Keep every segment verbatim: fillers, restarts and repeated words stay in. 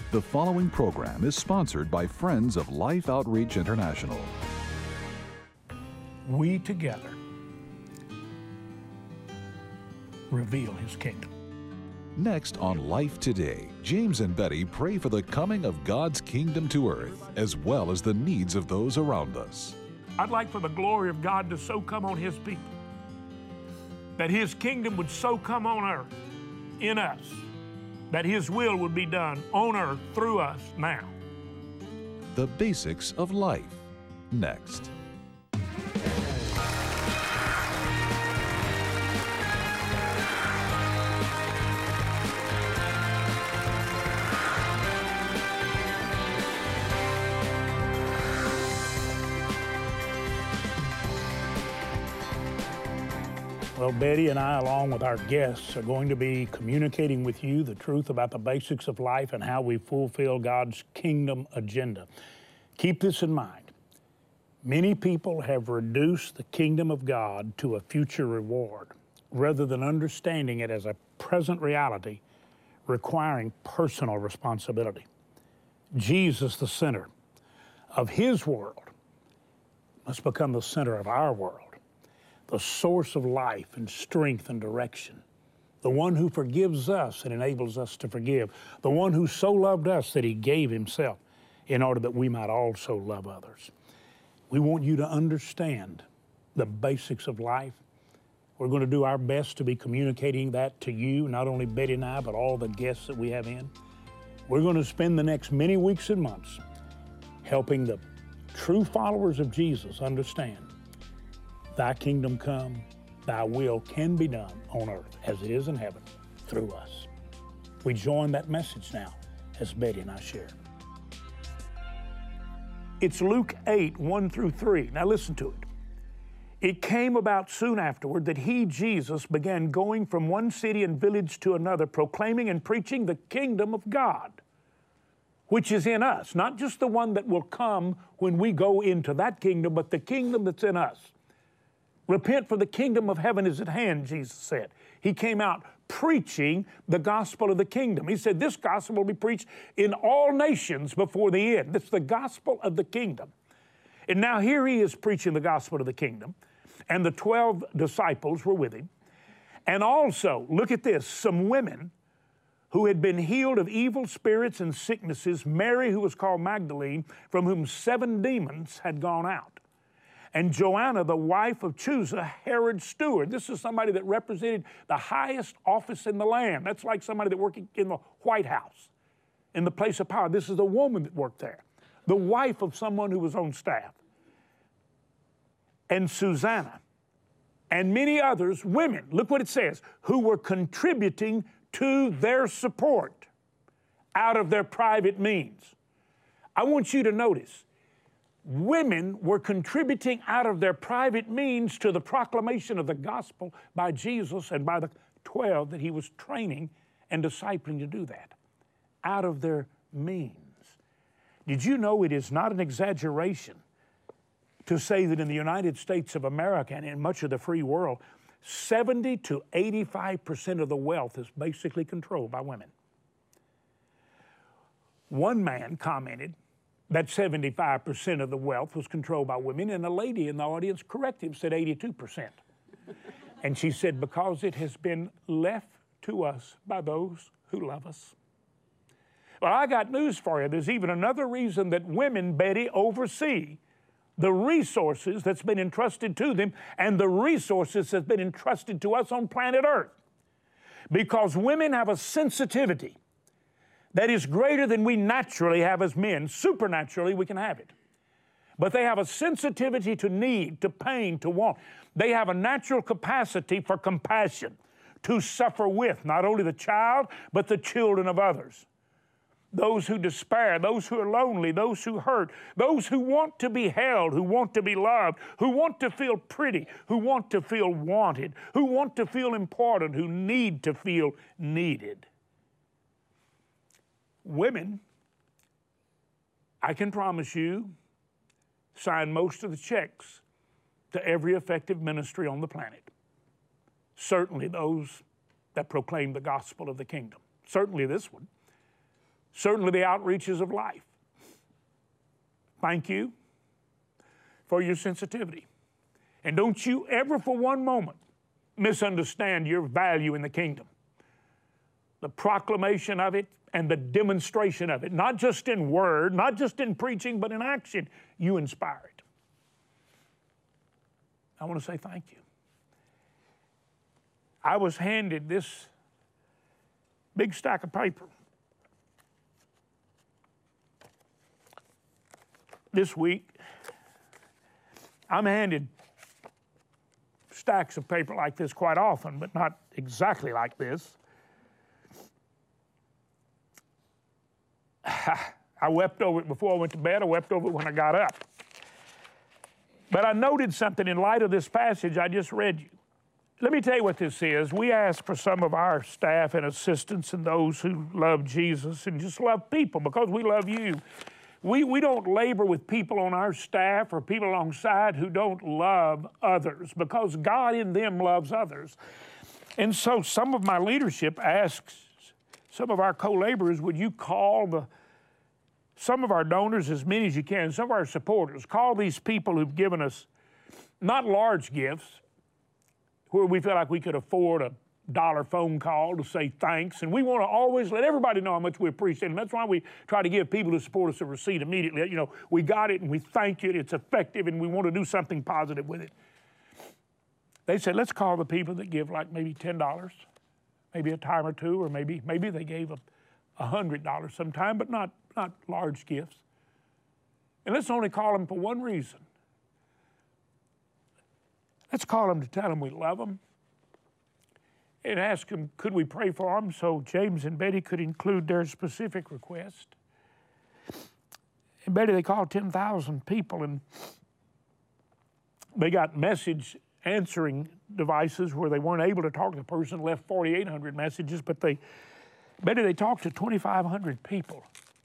The following program is sponsored by Friends of Life Outreach International. We together reveal His kingdom. Next on Life Today, James and Betty pray for the coming of God's kingdom to earth, as well as the needs of those around us. I'd like for the glory of God to so come on His people, that His kingdom would so come on earth in us, that His will would be done on earth through us now. The basics of life, next. Well, Betty and I, along with our guests, are going to be communicating with you the truth about the basics of life and how we fulfill God's kingdom agenda. Keep this in mind. Many people have reduced the kingdom of God to a future reward, rather than understanding it as a present reality requiring personal responsibility. Jesus, the center of His world, must become the center of our world. The source of life and strength and direction, the one who forgives us and enables us to forgive, the one who so loved us that He gave Himself in order that we might also love others. We want you to understand the basics of life. We're going to do our best to be communicating that to you, not only Betty and I, but all the guests that we have in. We're going to spend the next many weeks and months helping the true followers of Jesus understand Thy kingdom come, Thy will can be done on earth as it is in heaven through us. We join that message now as Betty and I share. It's Luke eight, one through three. Now listen to it. It came about soon afterward that He, Jesus, began going from one city and village to another, proclaiming and preaching the kingdom of God, which is in us. Not just the one that will come when we go into that kingdom, but the kingdom that's in us. Repent, for the kingdom of heaven is at hand, Jesus said. He came out preaching the gospel of the kingdom. He said, this gospel will be preached in all nations before the end. It's the gospel of the kingdom. And now here He is preaching the gospel of the kingdom, and the twelve disciples were with Him. And also, look at this, some women who had been healed of evil spirits and sicknesses, Mary, who was called Magdalene, from whom seven demons had gone out, and Joanna, the wife of Chuza, Herod's steward. This is somebody that represented the highest office in the land. That's like somebody that worked in the White House, in the place of power. This is a woman that worked there, the wife of someone who was on staff. And Susanna, and many others, women, look what it says, who were contributing to their support out of their private means. I want you to notice, women were contributing out of their private means to the proclamation of the gospel by Jesus and by the twelve that He was training and discipling to do that, out of their means. Did you know it is not an exaggeration to say that in the United States of America and in much of the free world, seventy to eighty-five percent of the wealth is basically controlled by women? One man commented that seventy-five percent of the wealth was controlled by women, and a lady in the audience corrected him, said eighty-two percent. And she said, because it has been left to us by those who love us. Well, I got news for you. There's even another reason that women, Betty, oversee the resources that's been entrusted to them and the resources that's been entrusted to us on planet Earth. Because women have a sensitivity that is greater than we naturally have as men. Supernaturally, we can have it. But they have a sensitivity to need, to pain, to want. They have a natural capacity for compassion, to suffer with not only the child, but the children of others. Those who despair, those who are lonely, those who hurt, those who want to be held, who want to be loved, who want to feel pretty, who want to feel wanted, who want to feel important, who need to feel needed. Women, I can promise you, sign most of the checks to every effective ministry on the planet. Certainly those that proclaim the gospel of the kingdom. Certainly this one. certainly the outreaches of life. Thank you for your sensitivity. And don't you ever for one moment misunderstand your value in the kingdom. The proclamation of it and the demonstration of it, not just in word, not just in preaching, but in action, you inspire it. I want to say thank you. I was handed this big stack of paper this week. I'm handed stacks of paper like this quite often, but not exactly like this. I wept over it before I went to bed. I wept over it when I got up. But I noted something in light of this passage I just read you. Let me tell you what this is. We ask for some of our staff and assistants and those who love Jesus and just love people because we love you. We, we don't labor with people on our staff or people alongside who don't love others because God in them loves others. And so some of my leadership asks some of our co-laborers, would you call the some of our donors, as many as you can, some of our supporters, call these people who've given us not large gifts, where we feel like we could afford a dollar phone call to say thanks. And we want to always let everybody know how much we appreciate it. And that's why we try to give people who support us a receipt immediately. You know, we got it and we thank you, it's effective, and we want to do something positive with it. They said, let's call the people that give like maybe ten dollars, maybe a time or two, or maybe maybe they gave a one hundred dollars sometime, but not, not large gifts. And let's only call them for one reason. Let's call them to tell them we love them and ask them, could we pray for them so James and Betty could include their specific request. And Betty, they called ten thousand people, and they got message answering devices where they weren't able to talk to the person, left forty-eight hundred messages, but they, Betty, they talked to twenty-five hundred people.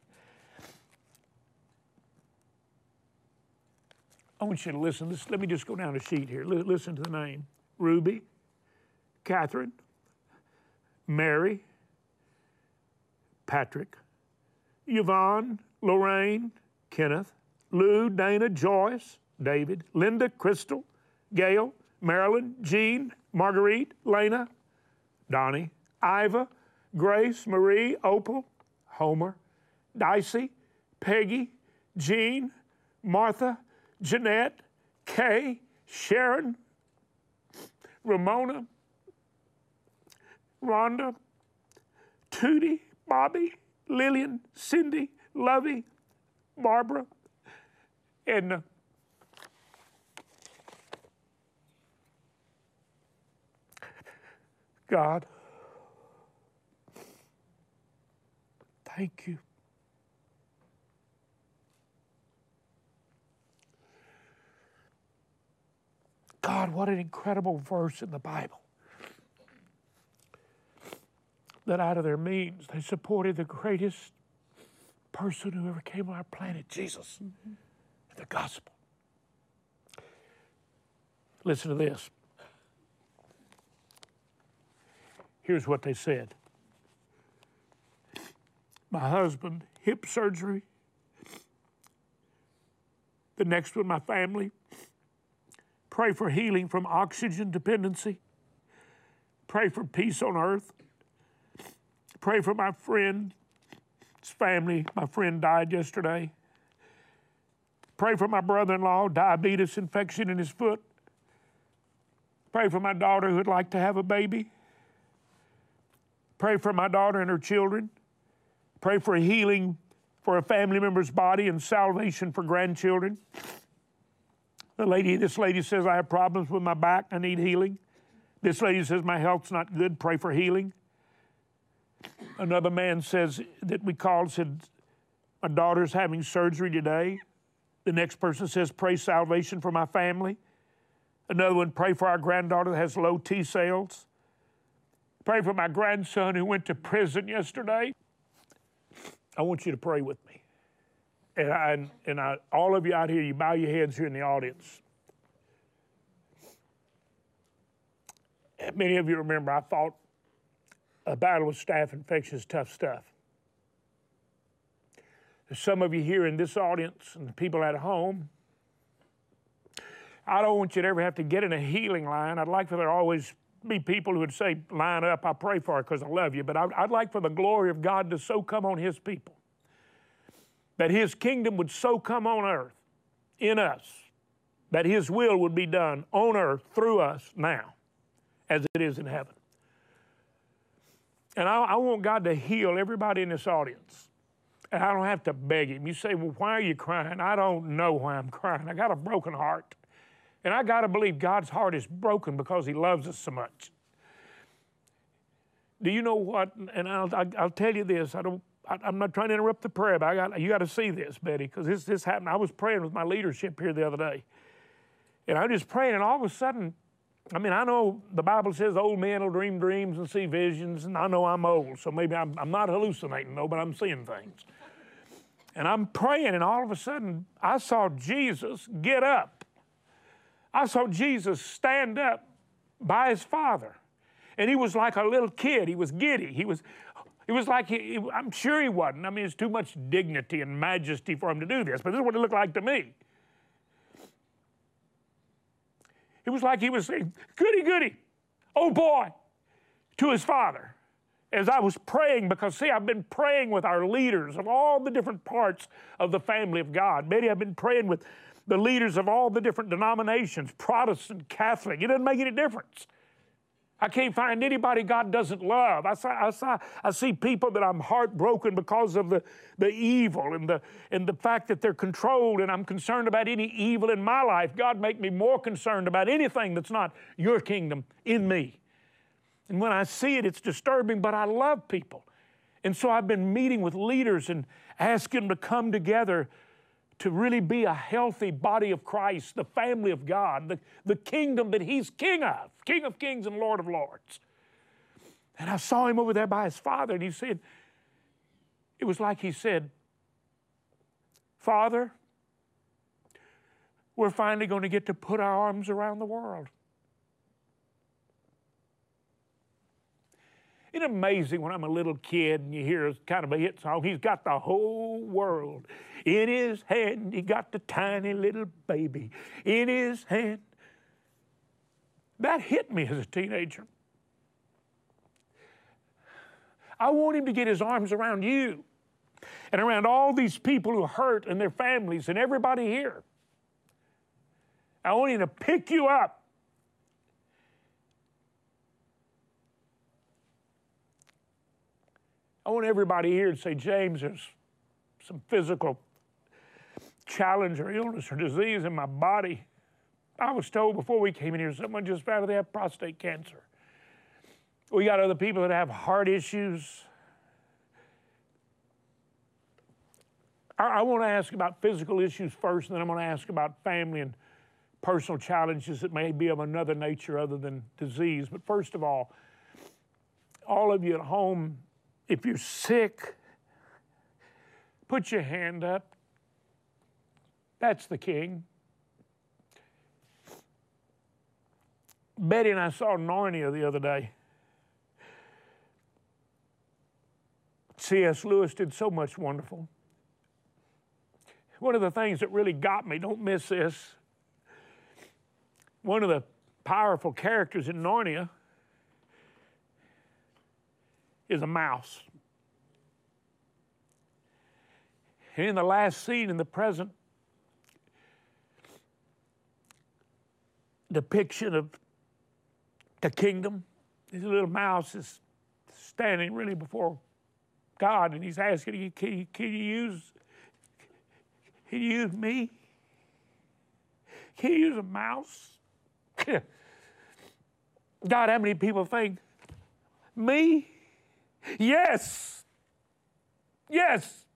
I want you to listen. This, let me just go down the sheet here. L- listen to the name. Ruby, Catherine, Mary, Patrick, Yvonne, Lorraine, Kenneth, Lou, Dana, Joyce, David, Linda, Crystal, Gail, Marilyn, Jean, Marguerite, Lena, Donnie, Iva, Grace, Marie, Opal, Homer, Dicey, Peggy, Jean, Martha, Jeanette, Kay, Sharon, Ramona, Rhonda, Tootie, Bobby, Lillian, Cindy, Lovey, Barbara, Edna. God, thank you. God, what an incredible verse in the Bible. That out of their means, they supported the greatest person who ever came on our planet, Jesus, mm-hmm. and the gospel. Listen to this. Here's what they said. My husband, hip surgery. The next one, my family. Pray for healing from oxygen dependency. Pray for peace on earth. Pray for my friend's family. My friend died yesterday. Pray for my brother-in-law, diabetes infection in his foot. Pray for my daughter who would like to have a baby. Pray for my daughter and her children. Pray for healing for a family member's body and salvation for grandchildren. The lady, this lady says, I have problems with my back. I need healing. This lady says, my health's not good. Pray for healing. Another man says that we called, said, my daughter's having surgery today. The next person says, pray salvation for my family. Another one, pray for our granddaughter that has low T cells. Pray for my grandson who went to prison yesterday. I want you to pray with me. And, I, and I, all of you out here, you bow your heads here in the audience. And many of you remember I fought a battle with staph infection is tough stuff. Some of you here in this audience and people at home, I don't want you to ever have to get in a healing line. I'd like for there always be people who would say, line up, I pray for it because I love you. But I'd, I'd like for the glory of God to so come on His people, that His kingdom would so come on earth in us, that His will would be done on earth through us now as it is in heaven. And I, I want God to heal everybody in this audience. And I don't have to beg Him. You say, well, why are you crying? I don't know why I'm crying. I got a broken heart. And I got to believe God's heart is broken because He loves us so much. Do you know what? And I'll, I'll tell you this. I don't, I, I'm not trying to interrupt the prayer, but I got, you got to see this, Betty, because this, this happened. I was praying with my leadership here the other day. And I was just praying, and all of a sudden, I mean, I know the Bible says old men will dream dreams and see visions, and I know I'm old, so maybe I'm, I'm not hallucinating, though, but I'm seeing things. And I'm praying, and all of a sudden, I saw Jesus get up. I saw Jesus stand up by His Father. And He was like a little kid. He was giddy. He was, it was like, he, he, I'm sure He wasn't. I mean, it's too much dignity and majesty for Him to do this, but this is what it looked like to me. It was like He was saying, goody, goody, oh boy, to His Father. As I was praying, because see, I've been praying with our leaders of all the different parts of the family of God. Maybe I've been praying with the leaders of all the different denominations, Protestant, Catholic. It doesn't make any difference. I can't find anybody God doesn't love. I, saw, I, saw, I see people that I'm heartbroken because of the, the evil and the, and the fact that they're controlled, and I'm concerned about any evil in my life. God, make me more concerned about anything that's not your kingdom in me. And when I see it, it's disturbing, but I love people. And so I've been meeting with leaders and asking them to come together to really be a healthy body of Christ, the family of God, the, the kingdom that He's king of, King of kings and Lord of lords. And I saw Him over there by His Father, and He said, it was like He said, Father, we're finally going to get to put our arms around the world. Isn't it amazing when I'm a little kid and you hear kind of a hit song, He's got the whole world in His hand. He got the tiny little baby in His hand. That hit me as a teenager. I want Him to get His arms around you and around all these people who hurt and their families and everybody here. I want Him to pick you up. I want everybody here to say, James, there's some physical challenge or illness or disease in my body. I was told before we came in here, someone just found out they have prostate cancer. We got other people that have heart issues. I, I want to ask about physical issues first, and then I'm going to ask about family and personal challenges that may be of another nature other than disease. But first of all, all of you at home, if you're sick, put your hand up. That's the King. Betty and I saw Narnia the other day. C S Lewis did so much wonderful. One of the things that really got me, don't miss this, one of the powerful characters in Narnia is a mouse. And in the last scene in the present depiction of the kingdom, this little mouse is standing really before God, and He's asking, can you, can you use, can you use me? Can you use a mouse? God, how many people think, me? Yes. Yes.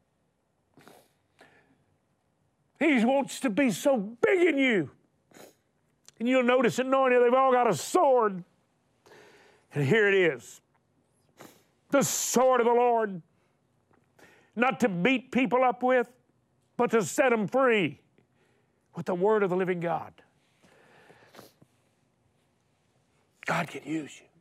He wants to be so big in you. And you'll notice in Narnia, they've all got a sword. And here it is. The sword of the Lord. Not to beat people up with, but to set them free with the word of the living God. God can use you.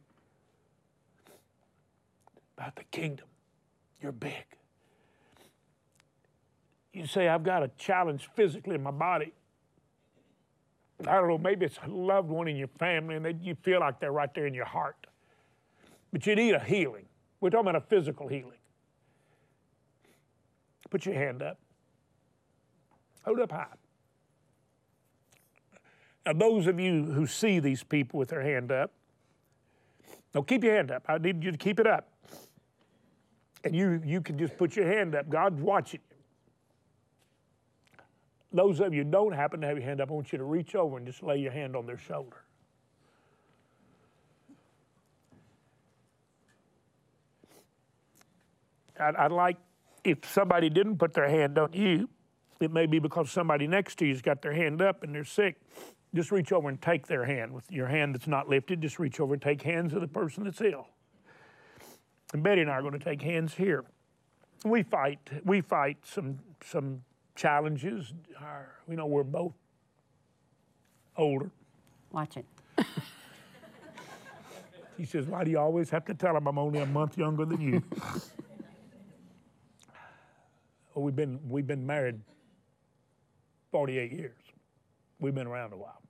About the kingdom. You're big. You say, I've got a challenge physically in my body. I don't know, maybe it's a loved one in your family and they, you feel like they're right there in your heart. But you need a healing. We're talking about a physical healing. Put your hand up. Hold up high. Now, those of you who see these people with their hand up, now keep your hand up. I need you to keep it up. And you, you can just put your hand up. God's watching you. Those of you who don't happen to have your hand up, I want you to reach over and just lay your hand on their shoulder. I'd, I'd like, if somebody didn't put their hand on you, it may be because somebody next to you's got their hand up and they're sick. Just reach over and take their hand. With your hand that's not lifted, just reach over and take hands of the person that's ill. And Betty and I are going to take hands here. We fight, we fight some, some challenges. Our, you know, we're both older. Watch it. He says, why do you always have to tell him I'm only a month younger than you? Well, we've been, we've been married forty-eight years. We've been around a while.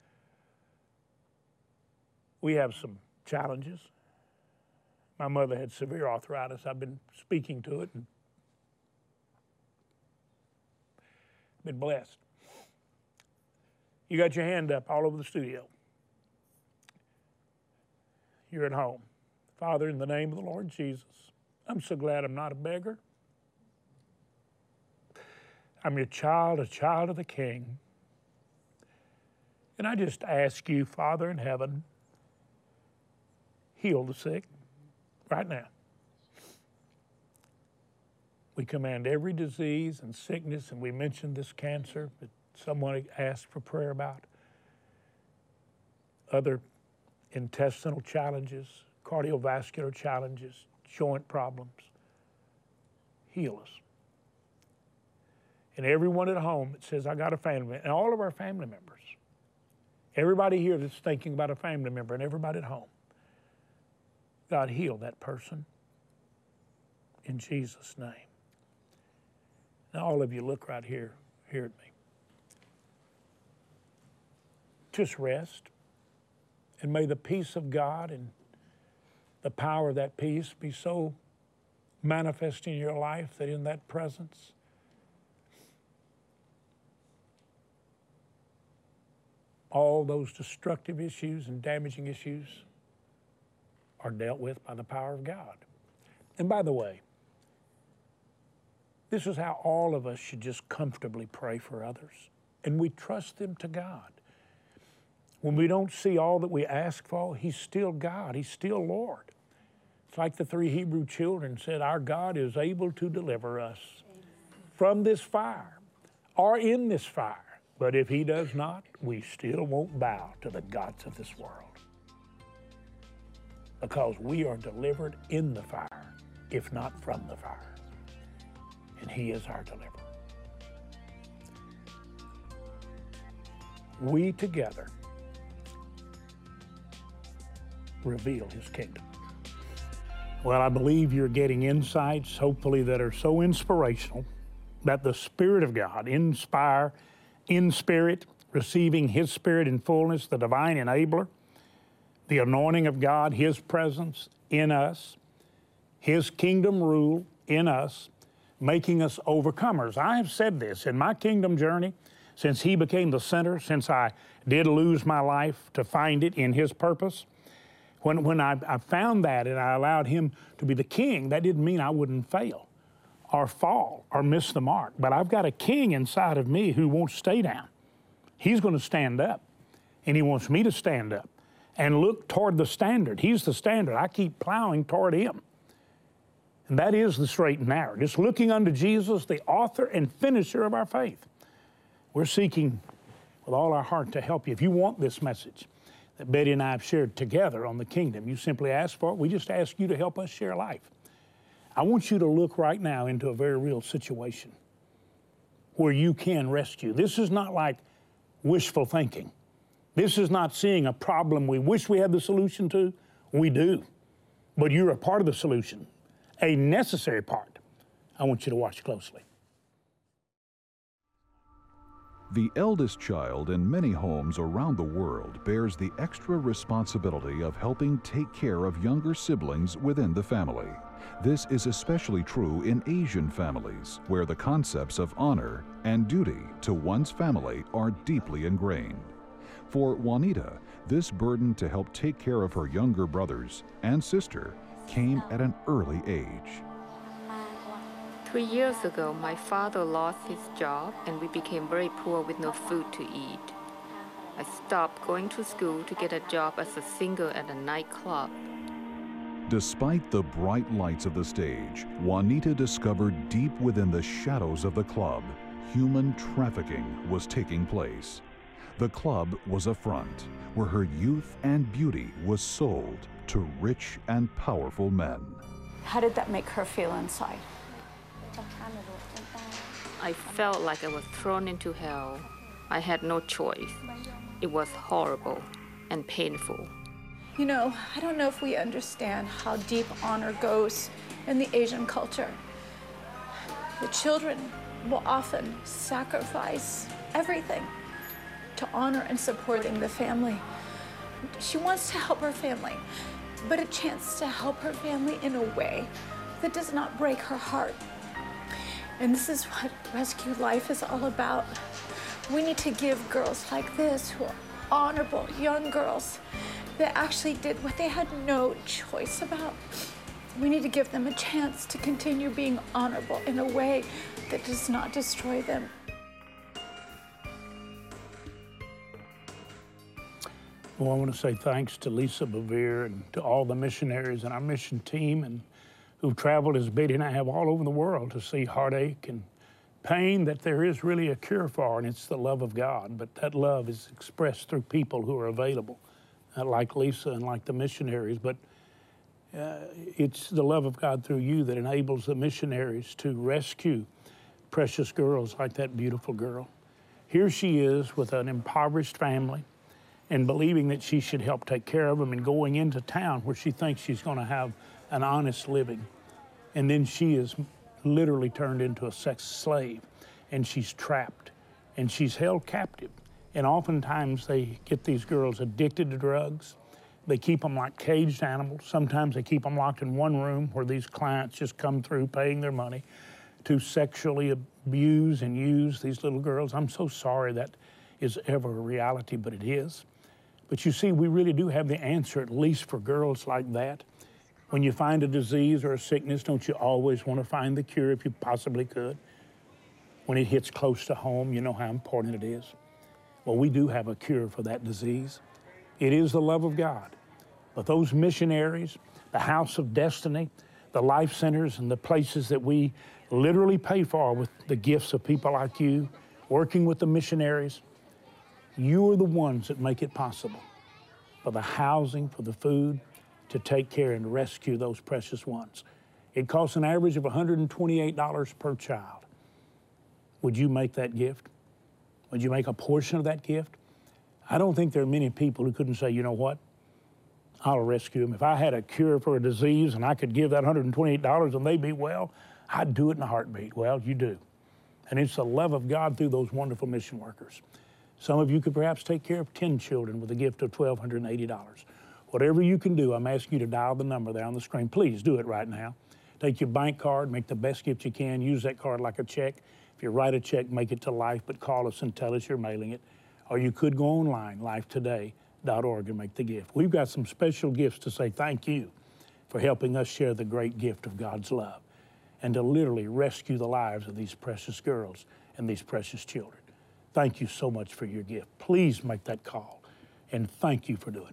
We have some challenges. My mother had severe arthritis. I've been speaking to it and been blessed. You got your hand up all over the studio. You're at home. Father, in the name of the Lord Jesus, I'm so glad I'm not a beggar. I'm your child, a child of the King. And I just ask you, Father in heaven, heal the sick right now. We command every disease and sickness, and we mentioned this cancer that someone asked for prayer about, other intestinal challenges, cardiovascular challenges, joint problems. Heal us. And everyone at home that says, I got a family, and all of our family members, everybody here that's thinking about a family member and everybody at home, God, heal that person in Jesus' name. Now, all of you look right here, here at me. Just rest, and may the peace of God and the power of that peace be so manifest in your life that in that presence, all those destructive issues and damaging issues are dealt with by the power of God. And by the way, this is how all of us should just comfortably pray for others. And we trust them to God. When we don't see all that we ask for, He's still God. He's still Lord. It's like the three Hebrew children said, our God is able to deliver us from this fire or in this fire. But if He does not, we still won't bow to the gods of this world. Because we are delivered in the fire, if not from the fire. And He is our deliverer. We together reveal His kingdom. Well, I believe you're getting insights, hopefully, that are so inspirational that the Spirit of God inspire in spirit, receiving His Spirit in fullness, the divine enabler, the anointing of God, His presence in us, His kingdom rule in us, making us overcomers. I have said this in my kingdom journey, since He became the center, since I did lose my life to find it in His purpose. When, when I, I found that and I allowed Him to be the king, that didn't mean I wouldn't fail or fall or miss the mark. But I've got a king inside of me who won't stay down. He's going to stand up, and He wants me to stand up and look toward the standard. He's the standard. I keep plowing toward Him. And that is the straight and narrow. Just looking unto Jesus, the author and finisher of our faith. We're seeking with all our heart to help you. If you want this message that Betty and I have shared together on the kingdom, you simply ask for it. We just ask you to help us share life. I want you to look right now into a very real situation where you can rescue. This is not like wishful thinking. This is not seeing a problem we wish we had the solution to. We do. But you're a part of the solution, a necessary part. I want you to watch closely. The eldest child in many homes around the world bears the extra responsibility of helping take care of younger siblings within the family. This is especially true in Asian families, where the concepts of honor and duty to one's family are deeply ingrained. For Juanita, this burden to help take care of her younger brothers and sister came at an early age. Three years ago, my father lost his job and we became very poor with no food to eat. I stopped going to school to get a job as a singer at a nightclub. Despite the bright lights of the stage, Juanita discovered deep within the shadows of the club, human trafficking was taking place. The club was a front where her youth and beauty was sold to rich and powerful men. How did that make her feel inside? I felt like I was thrown into hell. I had no choice. It was horrible and painful. You know, I don't know if we understand how deep honor goes in the Asian culture. The children will often sacrifice everything to honor and supporting the family. She wants to help her family, but a chance to help her family in a way that does not break her heart. And this is what Rescue Life is all about. We need to give girls like this, who are honorable young girls, that actually did what they had no choice about. We need to give them a chance to continue being honorable in a way that does not destroy them. Well, I want to say thanks to Lisa Bevere and to all the missionaries and our mission team and who've traveled, as Betty and I have, all over the world to see heartache and pain that there is really a cure for, and it's the love of God. But that love is expressed through people who are available, uh, like Lisa and like the missionaries. But uh, it's the love of God through you that enables the missionaries to rescue precious girls like that beautiful girl. Here she is with an impoverished family and believing that she should help take care of them and going into town where she thinks she's going to have an honest living. And then she is literally turned into a sex slave, and she's trapped, and she's held captive. And oftentimes they get these girls addicted to drugs. They keep them like caged animals. Sometimes they keep them locked in one room where these clients just come through paying their money to sexually abuse and use these little girls. I'm so sorry that is ever a reality, but it is. But you see, we really do have the answer, at least for girls like that. When you find a disease or a sickness, don't you always want to find the cure if you possibly could? When it hits close to home, you know how important it is. Well, we do have a cure for that disease. It is the love of God. But those missionaries, the House of Destiny, the life centers, and the places that we literally pay for with the gifts of people like you, working with the missionaries, you are the ones that make it possible for the housing, for the food, to take care and rescue those precious ones. It costs an average of one hundred twenty-eight dollars per child. Would you make that gift? Would you make a portion of that gift? I don't think there are many people who couldn't say, you know what, I'll rescue them. If I had a cure for a disease and I could give that one hundred twenty-eight dollars and they'd be well, I'd do it in a heartbeat. Well, you do. And it's the love of God through those wonderful mission workers. Some of you could perhaps take care of ten children with a gift of one thousand two hundred eighty dollars. Whatever you can do, I'm asking you to dial the number there on the screen. Please do it right now. Take your bank card, make the best gift you can, use that card like a check. If you write a check, make it to Life, but call us and tell us you're mailing it. Or you could go online, life today dot org, and make the gift. We've got some special gifts to say thank you for helping us share the great gift of God's love and to literally rescue the lives of these precious girls and these precious children. Thank you so much for your gift. Please make that call, and thank you for doing it.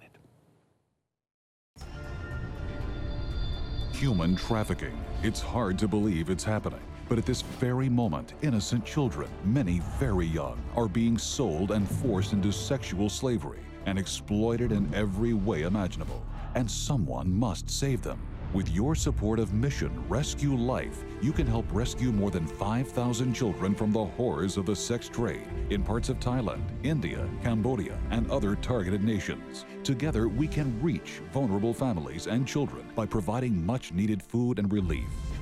Human trafficking. It's hard to believe it's happening. But at this very moment, innocent children, many very young, are being sold and forced into sexual slavery and exploited in every way imaginable. And someone must save them. With your support of Mission Rescue Life, you can help rescue more than five thousand children from the horrors of the sex trade in parts of Thailand, India, Cambodia, and other targeted nations. Together, we can reach vulnerable families and children by providing much-needed food and relief.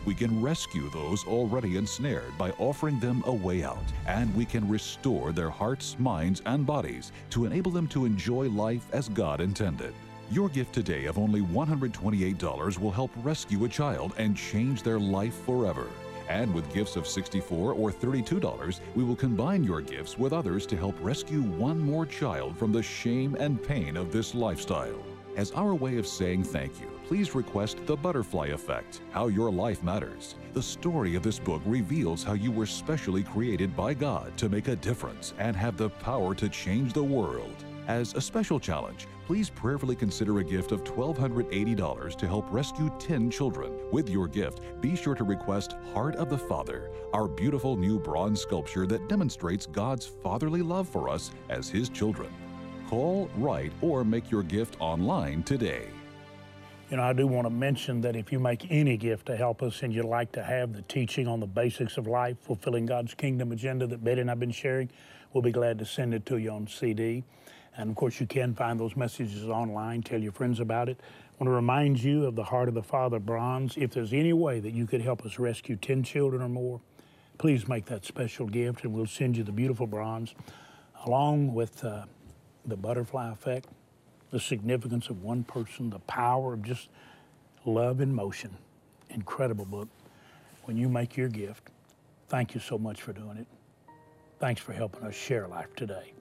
We can rescue those already ensnared by offering them a way out, and we can restore their hearts, minds, and bodies to enable them to enjoy life as God intended. Your gift today of only one hundred twenty-eight dollars will help rescue a child and change their life forever. And with gifts of sixty-four dollars or thirty-two dollars, we will combine your gifts with others to help rescue one more child from the shame and pain of this lifestyle. As our way of saying thank you, please request The Butterfly Effect, How Your Life Matters. The story of this book reveals how you were specially created by God to make a difference and have the power to change the world. As a special challenge, please prayerfully consider a gift of one thousand two hundred eighty dollars to help rescue ten children. With your gift, be sure to request Heart of the Father, our beautiful new bronze sculpture that demonstrates God's fatherly love for us as His children. Call, write, or make your gift online today. You know, I do want to mention that if you make any gift to help us and you'd like to have the teaching on the basics of life, fulfilling God's kingdom agenda that Betty and I have been sharing, we'll be glad to send it to you on C D. And of course, you can find those messages online. Tell your friends about it. I want to remind you of the Heart of the Father bronze. If there's any way that you could help us rescue ten children or more, please make that special gift and we'll send you the beautiful bronze along with uh, the butterfly effect, the significance of one person, the power of just love in motion. Incredible book. When you make your gift, thank you so much for doing it. Thanks for helping us share life today.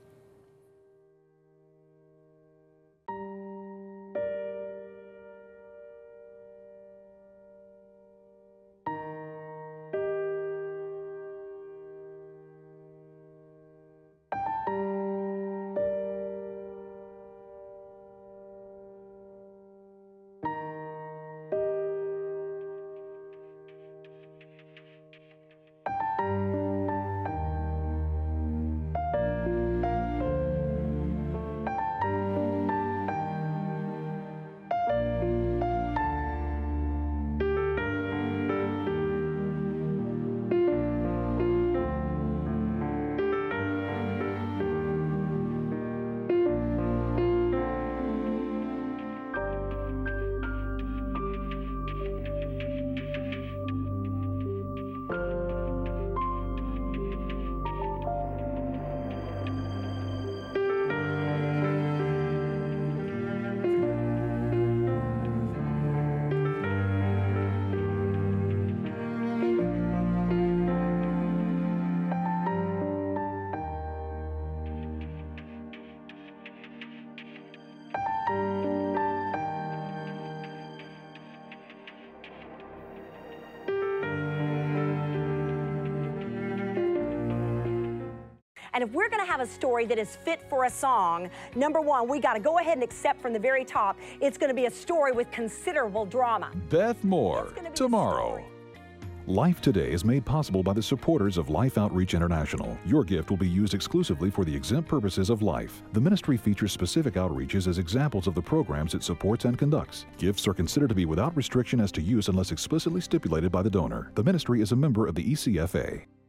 And if we're going to have a story that is fit for a song, number one, we got to go ahead and accept from the very top, it's going to be a story with considerable drama. Beth Moore, tomorrow. Life Today is made possible by the supporters of Life Outreach International. Your gift will be used exclusively for the exempt purposes of life. The ministry features specific outreaches as examples of the programs it supports and conducts. Gifts are considered to be without restriction as to use unless explicitly stipulated by the donor. The ministry is a member of the E C F A.